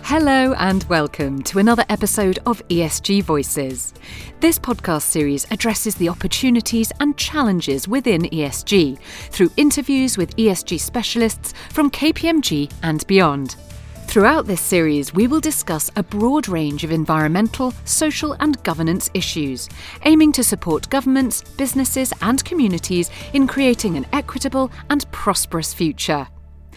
Hello and welcome to another episode of ESG Voices. This podcast series addresses the opportunities and challenges within ESG through interviews with ESG specialists from KPMG and beyond. Throughout this series, we will discuss a broad range of environmental, social and governance issues, aiming to support governments, businesses and communities in creating an equitable and prosperous future.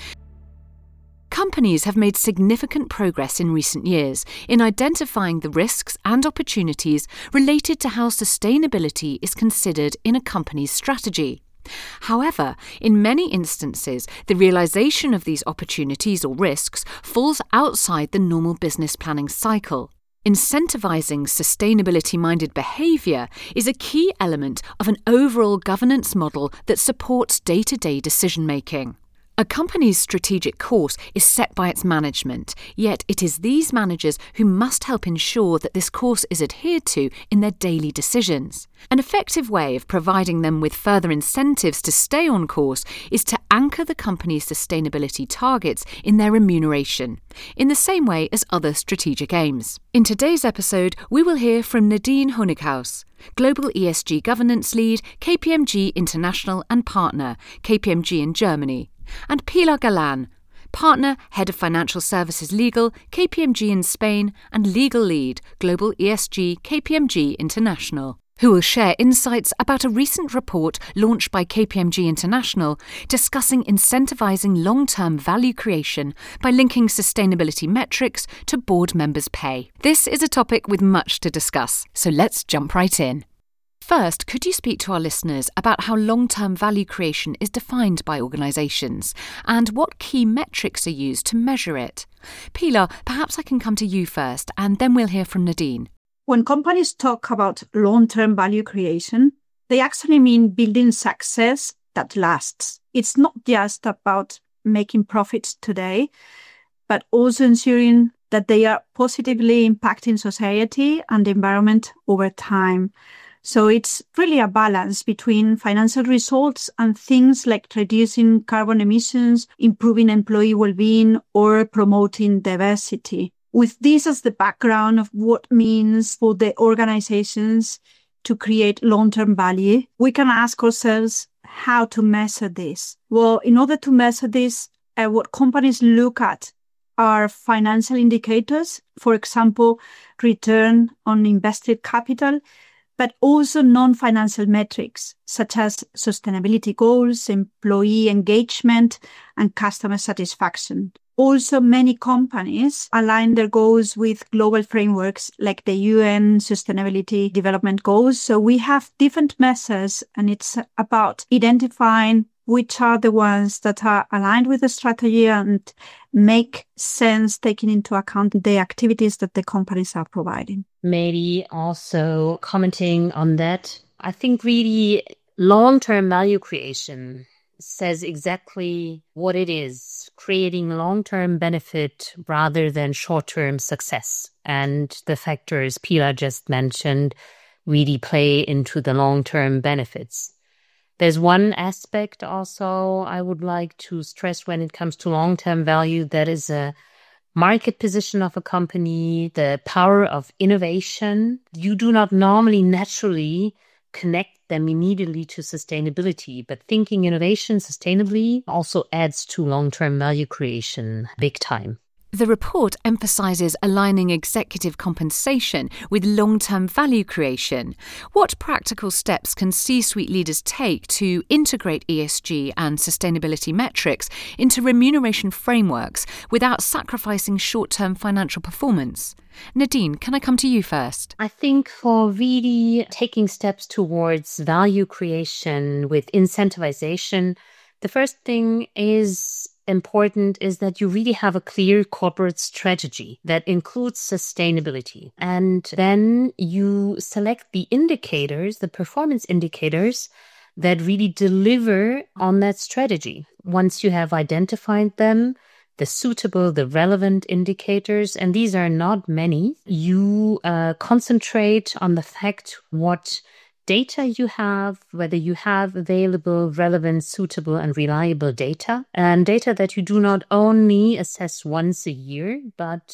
Companies have made significant progress in recent years in identifying the risks and opportunities related to how sustainability is considered in a company's strategy. However, in many instances, the realisation of these opportunities or risks falls outside the normal business planning cycle. Incentivising sustainability-minded behaviour is a key element of an overall governance model that supports day-to-day decision-making. A company's strategic course is set by its management, yet it is these managers who must help ensure that this course is adhered to in their daily decisions. An effective way of providing them with further incentives to stay on course is to anchor the company's sustainability targets in their remuneration, in the same way as other strategic aims. In today's episode, we will hear from Nadine Honighaus, Global ESG Governance Lead, KPMG International and Partner, KPMG in Germany, and Pilar Galan, Partner, Head of Financial Services Legal, KPMG in Spain, and Legal Lead, Global ESG, KPMG International, who will share insights about a recent report launched by KPMG International discussing incentivising long-term value creation by linking sustainability metrics to board members' pay. This is a topic with much to discuss, so let's jump right in. First, could you speak to our listeners about how long-term value creation is defined by organisations and what key metrics are used to measure it? Pilar, perhaps I can come to you first and then we'll hear from Nadine. When companies talk about long-term value creation, they actually mean building success that lasts. It's not just about making profits today, but also ensuring that they are positively impacting society and the environment over time. So it's really a balance between financial results and things like reducing carbon emissions, improving employee well-being, or promoting diversity. With this as the background of what means for the organizations to create long-term value, we can ask ourselves how to measure this. Well, in order to measure this, what companies look at are financial indicators, for example, return on invested capital, but also non-financial metrics such as sustainability goals, employee engagement, and customer satisfaction. Also, many companies align their goals with global frameworks like the UN Sustainability Development Goals. So we have different measures, and it's about identifying which are the ones that are aligned with the strategy and make sense taking into account the activities that the companies are providing. Maybe also commenting on that, I think really long-term value creation says exactly what it is, creating long-term benefit rather than short-term success. And the factors Pilar just mentioned really play into the long-term benefits. There's one aspect also I would like to stress when it comes to long-term value, that is a market position of a company, the power of innovation. You do not normally naturally connect them immediately to sustainability, but thinking innovation sustainably also adds to long-term value creation big time. The report emphasises aligning executive compensation with long-term value creation. What practical steps can C-suite leaders take to integrate ESG and sustainability metrics into remuneration frameworks without sacrificing short-term financial performance? Nadine, can I come to you first? I think for really taking steps towards value creation with incentivization, the first thing is important is that you really have a clear corporate strategy that includes sustainability. And then you select the indicators, the performance indicators that really deliver on that strategy. Once you have identified them, the suitable, the relevant indicators, and these are not many, you concentrate on the fact what data you have, whether you have available, relevant, suitable, and reliable data, and data that you do not only assess once a year, but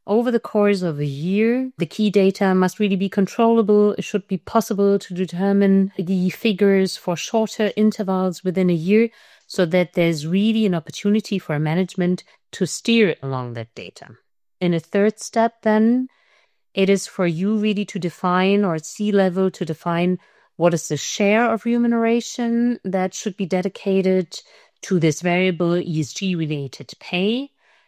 Over the course of a year, the key data must really be controllable. It should be possible to determine the figures for shorter intervals within a year so that there's really an opportunity for management to steer along that data. In a third step, then, it is for you really to define, or at C-level to define, what is the share of remuneration that should be dedicated to this variable ESG-related pay,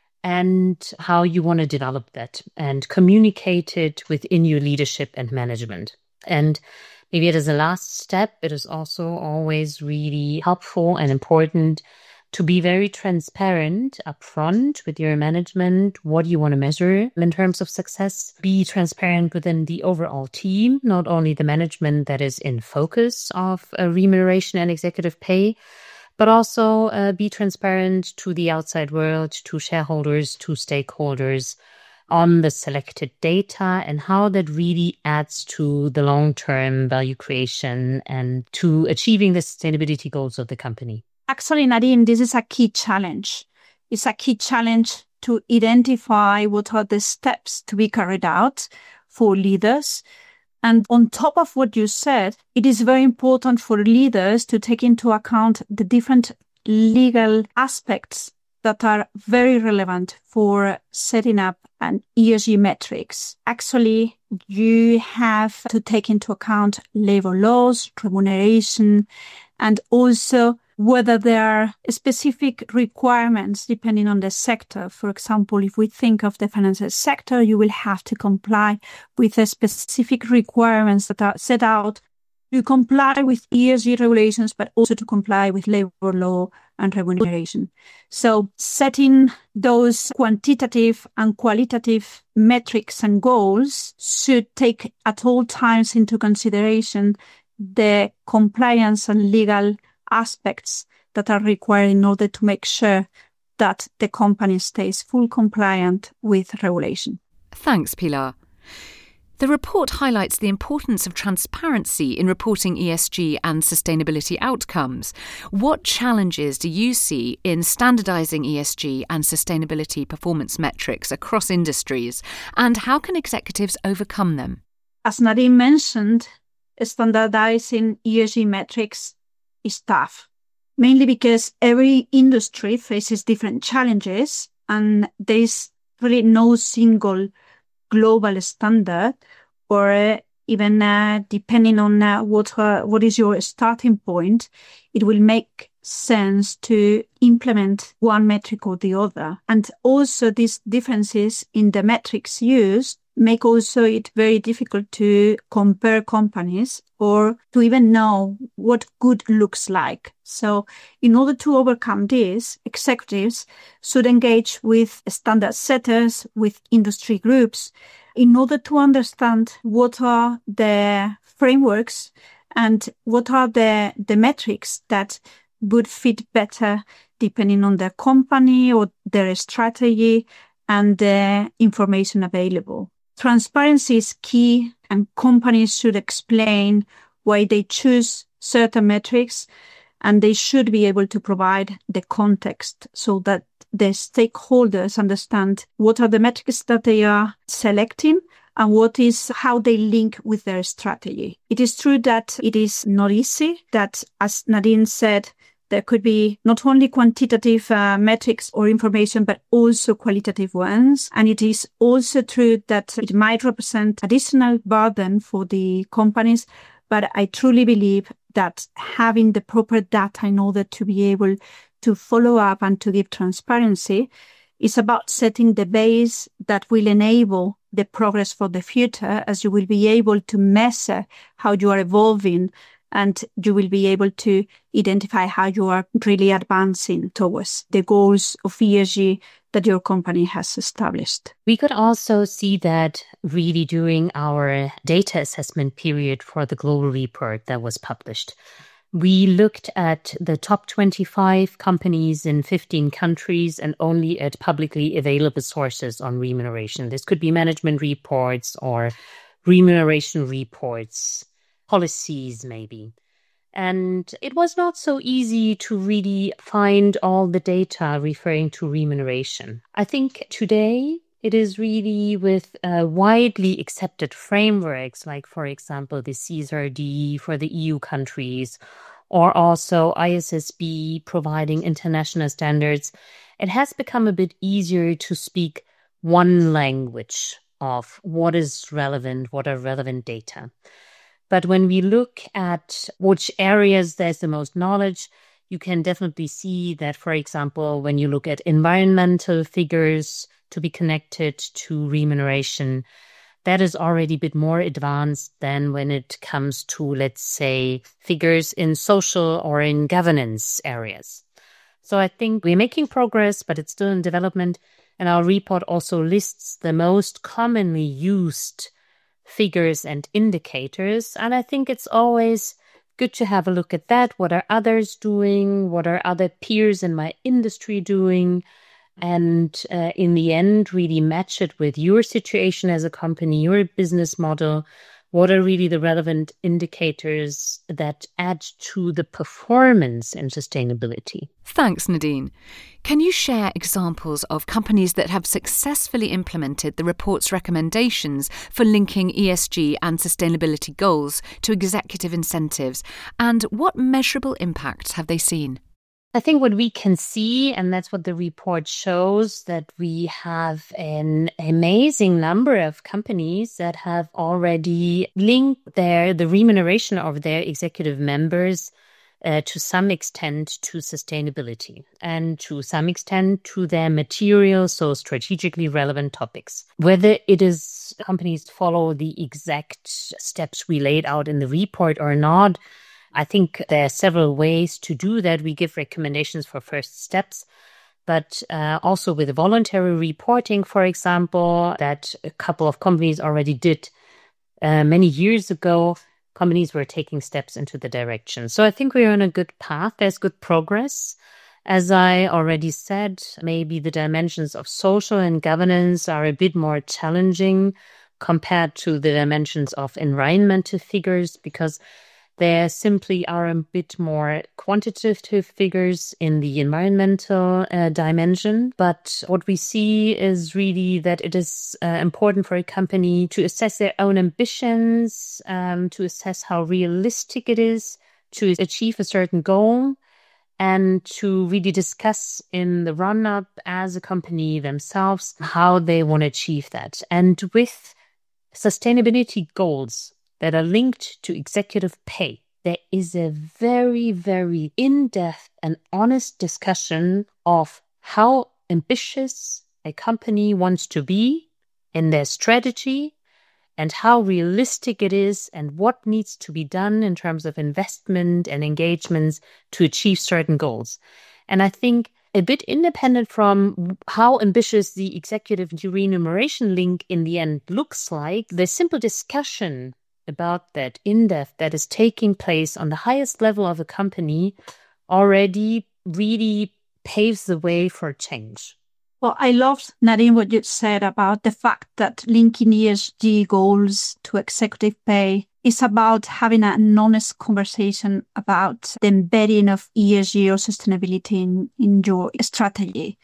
and how you want to develop that and communicate it within your leadership and management. And maybe as a last step, it is also always really helpful and important to be very transparent upfront with your management, what you want to measure in terms of success. Be transparent within the overall team, not only the management that is in focus of remuneration and executive pay, but also be transparent to the outside world, to shareholders, to stakeholders on the selected data and how that really adds to the long-term value creation and to achieving the sustainability goals of the company. Actually, Nadine, this is a key challenge. It's a key challenge to identify what are the steps to be carried out for leaders. And on top of what you said, it is very important for leaders to take into account the different legal aspects that are very relevant for setting up an ESG metrics. Actually, you have to take into account labor laws, remuneration, and also whether there are specific requirements depending on the sector. For example, if we think of the financial sector, you will have to comply with the specific requirements that are set out to comply with ESG regulations, but also to comply with labor law and remuneration. So setting those quantitative and qualitative metrics and goals should take at all times into consideration the compliance and legal aspects that are required in order to make sure that the company stays full compliant with regulation. Thanks, Pilar. The report highlights the importance of transparency in reporting ESG and sustainability outcomes. What challenges do you see in standardizing ESG and sustainability performance metrics across industries, and how can executives overcome them? As Nadine mentioned, standardizing ESG metrics is tough, mainly because every industry faces different challenges and there is really no single global standard, or even depending on what is your starting point, it will make sense to implement one metric or the other. And also these differences in the metrics used make also it very difficult to compare companies or to even know what good looks like. So in order to overcome this, executives should engage with standard setters, with industry groups, in order to understand what are the frameworks and what are the metrics that would fit better depending on their company or their strategy and the information available. Transparency is key, and companies should explain why they choose certain metrics, and they should be able to provide the context so that the stakeholders understand what are the metrics that they are selecting and how they link with their strategy. It is true that it is not easy, that, as Nadine said, there could be not only quantitative metrics or information, but also qualitative ones. And it is also true that it might represent additional burden for the companies. But I truly believe that having the proper data in order to be able to follow up and to give transparency is about setting the base that will enable the progress for the future, as you will be able to measure how you are evolving and you will be able to identify how you are really advancing towards the goals of ESG that your company has established. We could also see that really during our data assessment period for the global report that was published. We looked at the top 25 companies in 15 countries and only at publicly available sources on remuneration. This could be management reports or remuneration reports, policies maybe. And it was not so easy to really find all the data referring to remuneration. I think today It is really with widely accepted frameworks, like, for example, the CSRD for the EU countries, or also ISSB providing international standards. It has become a bit easier to speak one language of what is relevant, what are relevant data. But when we look at which areas there's the most knowledge, you can definitely see that, for example, when you look at environmental figures to be connected to remuneration, that is already a bit more advanced than when it comes to, let's say, figures in social or in governance areas. So I think we're making progress, but it's still in development. And our report also lists the most commonly used figures and indicators. And I think it's always good to have a look at that. What are others doing? What are other peers in my industry doing? And in the end, really match it with your situation as a company, your business model. What are really the relevant indicators that add to the performance and sustainability? Thanks, Nadine. Can you share examples of companies that have successfully implemented the report's recommendations for linking ESG and sustainability goals to executive incentives, and what measurable impacts have they seen? I think what we can see, and that's what the report shows, that we have an amazing number of companies that have already linked the remuneration of their executive members to some extent to sustainability and to some extent to their material, so strategically relevant topics. Whether it is companies follow the exact steps we laid out in the report or not, I think there are several ways to do that. We give recommendations for first steps, but also with voluntary reporting, for example, that a couple of companies already did many years ago. Companies were taking steps into the direction. So I think we're on a good path. There's good progress. As I already said, maybe the dimensions of social and governance are a bit more challenging compared to the dimensions of environmental figures, because there simply are a bit more quantitative figures in the environmental dimension. But what we see is really that it is important for a company to assess their own ambitions, to assess how realistic it is to achieve a certain goal, and to really discuss in the run-up as a company themselves how they want to achieve that. And with sustainability goals that are linked to executive pay, there is a very, very in-depth and honest discussion of how ambitious a company wants to be in their strategy and how realistic it is and what needs to be done in terms of investment and engagements to achieve certain goals. And I think a bit independent from how ambitious the executive remuneration link in the end looks like, the simple discussion about that in-depth that is taking place on the highest level of a company already really paves the way for change. Well, I loved, Nadine, what you said about the fact that linking ESG goals to executive pay is about having an honest conversation about the embedding of ESG or sustainability in your strategy.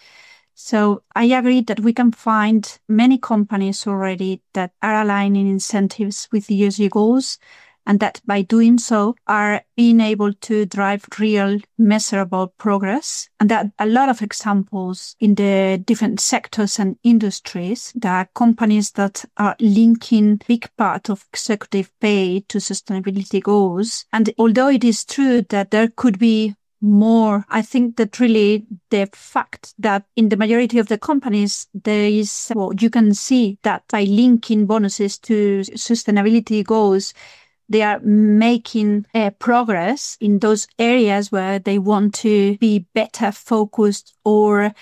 So I agree that we can find many companies already that are aligning incentives with ESG goals, and that by doing so are being able to drive real measurable progress. And that a lot of examples in the different sectors and industries, there are companies that are linking big part of executive pay to sustainability goals. And although it is true that there could be more, I think that really the fact that in the majority of the companies, there is, well, you can see that by linking bonuses to sustainability goals, they are making progress in those areas where they want to be better focused or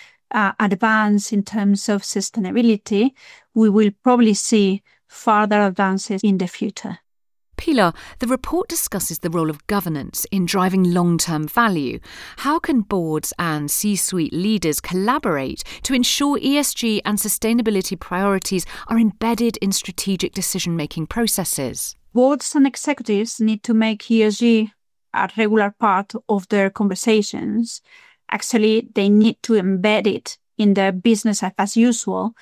advance in terms of sustainability. We will probably see further advances in the future. Pilar, the report discusses the role of governance in driving long-term value. How can boards and C-suite leaders collaborate to ensure ESG and sustainability priorities are embedded in strategic decision-making processes? Boards and executives need to make ESG a regular part of their conversations. Actually, they need to embed it in their business as usual.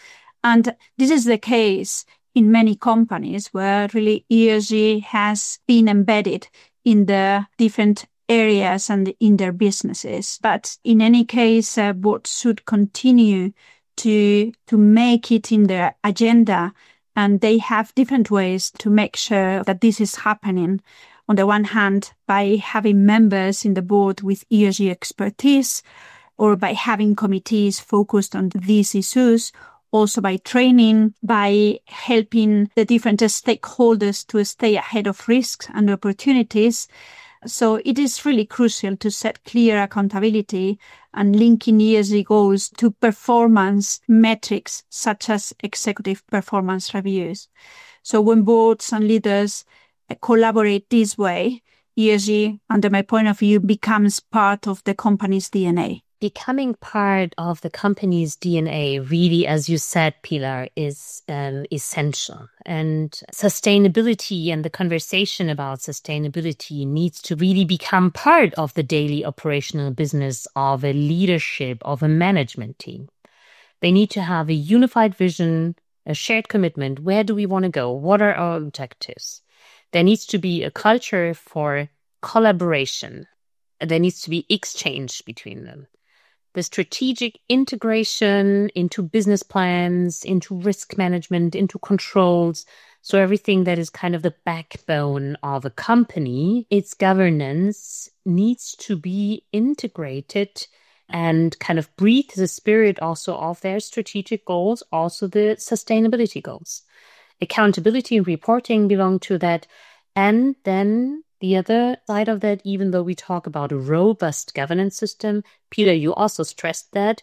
And this is the case in many companies where really ESG has been embedded in the different areas and in their businesses. But in any case, boards should continue to make it in their agenda, and they have different ways to make sure that this is happening. On the one hand, by having members in the board with ESG expertise, or by having committees focused on these issues, also by training, by helping the different stakeholders to stay ahead of risks and opportunities. So it is really crucial to set clear accountability and linking ESG goals to performance metrics such as executive performance reviews. So when boards and leaders collaborate this way, ESG, under my point of view, becomes part of the company's DNA. Becoming part of the company's DNA, really, as you said, Pilar, is essential. And sustainability and the conversation about sustainability needs to really become part of the daily operational business of a leadership, of a management team. They need to have a unified vision, a shared commitment. Where do we want to go? What are our objectives? There needs to be a culture for collaboration. There needs to be exchange between them. The strategic integration into business plans, into risk management, into controls. So everything that is kind of the backbone of a company, its governance needs to be integrated and kind of breathe the spirit also of their strategic goals, also the sustainability goals. Accountability and reporting belong to that. And then the other side of that, even though we talk about a robust governance system, Peter, you also stressed that,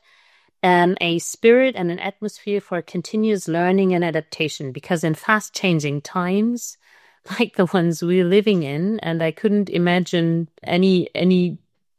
a spirit and an atmosphere for continuous learning and adaptation, because in fast-changing times, like the ones we're living in, and I couldn't imagine any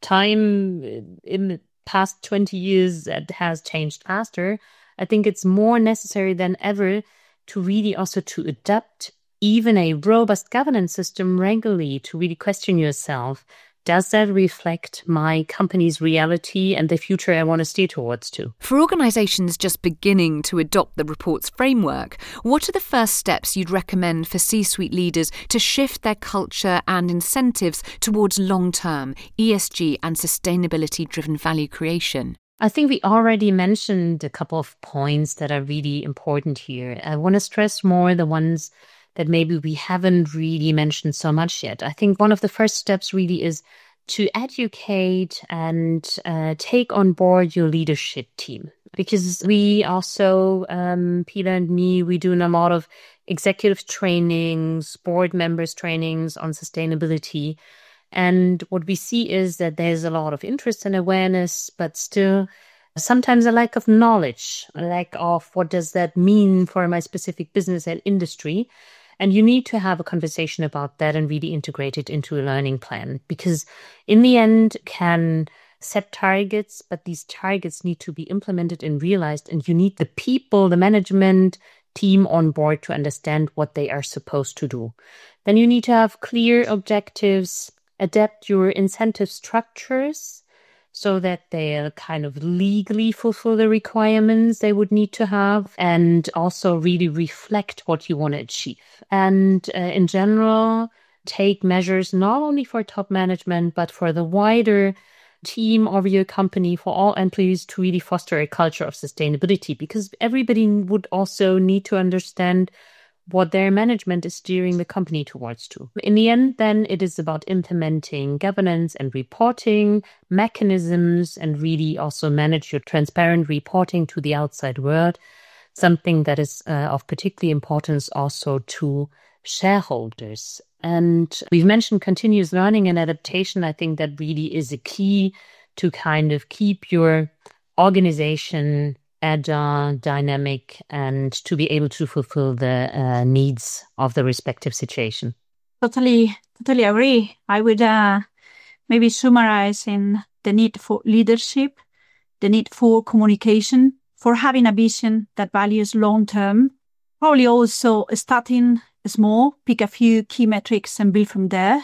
time in the past 20 years that has changed faster, I think it's more necessary than ever to really also to adapt even a robust governance system regularly, to really question yourself, does that reflect my company's reality and the future I want to steer towards to? For organisations just beginning to adopt the report's framework, what are the first steps you'd recommend for C-suite leaders to shift their culture and incentives towards long-term ESG and sustainability-driven value creation? I think we already mentioned a couple of points that are really important here. I want to stress more the ones that maybe we haven't really mentioned so much yet. I think one of the first steps really is to educate and take on board your leadership team. Because we also, Peter and me, we do a lot of executive trainings, board members trainings on sustainability. And what we see is that there's a lot of interest and awareness, but still sometimes a lack of knowledge, a lack of what does that mean for my specific business and industry. And you need to have a conversation about that and really integrate it into a learning plan, because in the end can set targets, but these targets need to be implemented and realized. And you need the people, the management team on board to understand what they are supposed to do. Then you need to have clear objectives, adapt your incentive structures so that they kind of legally fulfill the requirements they would need to have, and also really reflect what you want to achieve. And in general, take measures not only for top management, but for the wider team of your company, for all employees, to really foster a culture of sustainability, because everybody would also need to understand what their management is steering the company towards to. In the end, then, it is about implementing governance and reporting mechanisms, and really also manage your transparent reporting to the outside world, something that is of particular importance also to shareholders. And we've mentioned continuous learning and adaptation. I think that really is a key to kind of keep your organization agile, dynamic, and to be able to fulfill the needs of the respective situation. Totally agree. I would maybe summarize in the need for leadership, the need for communication, for having a vision that values long-term, probably also starting small, pick a few key metrics and build from there,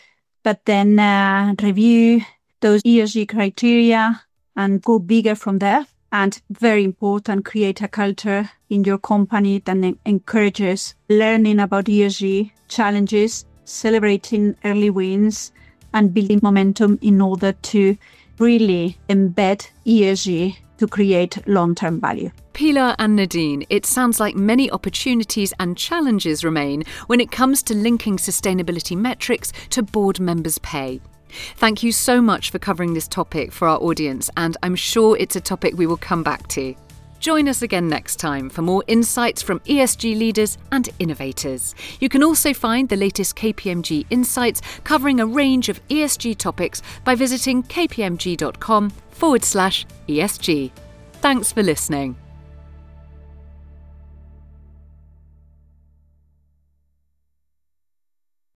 but then review those ESG criteria and go bigger from there. And very important, create a culture in your company that encourages learning about ESG challenges, celebrating early wins, and building momentum in order to really embed ESG to create long-term value. Pilar and Nadine, it sounds like many opportunities and challenges remain when it comes to linking sustainability metrics to board members' pay. Thank you so much for covering this topic for our audience, and I'm sure it's a topic we will come back to. Join us again next time for more insights from ESG leaders and innovators. You can also find the latest KPMG insights covering a range of ESG topics by visiting kpmg.com/ESG. Thanks for listening.